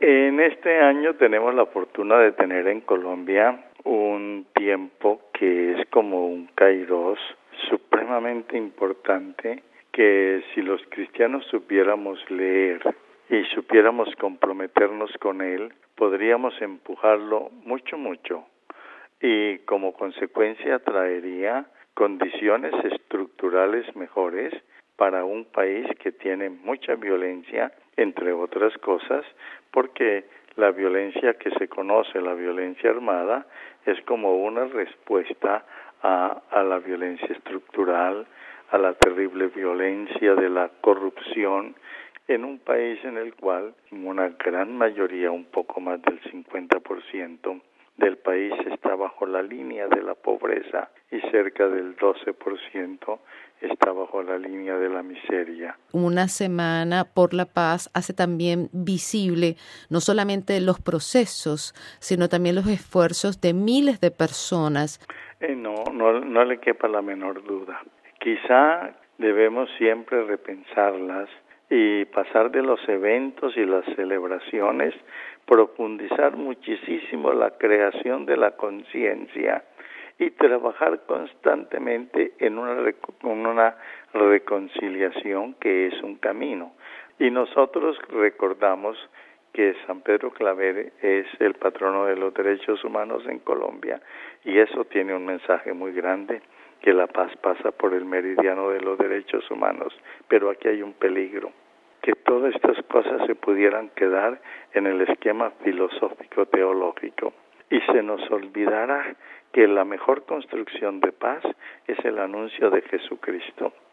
En este año tenemos la fortuna de tener en Colombia un tiempo que es como un kairos supremamente importante, que si los cristianos supiéramos leer y supiéramos comprometernos con él, podríamos empujarlo mucho, y como consecuencia traería condiciones estructurales mejores para un país que tiene mucha violencia, entre otras cosas, porque la violencia que se conoce, la violencia armada, es como una respuesta a la violencia estructural, a la terrible violencia de la corrupción, en un país en el cual una gran mayoría, un poco más del 50%, del país está bajo la línea de la pobreza y cerca del 12% está bajo la línea de la miseria. Una semana por la paz hace también visible no solamente los procesos, sino también los esfuerzos de miles de personas. No le quepa la menor duda. Quizá debemos siempre repensarlas y pasar de los eventos y las celebraciones, profundizar muchísimo la creación de la conciencia y trabajar constantemente en una reconciliación que es un camino. Y nosotros recordamos que San Pedro Claver es el patrono de los derechos humanos en Colombia, y eso tiene un mensaje muy grande, que la paz pasa por el meridiano de los derechos humanos, pero aquí hay un peligro, que todas estas cosas se pudieran quedar en el esquema filosófico teológico y se nos olvidara que la mejor construcción de paz es el anuncio de Jesucristo.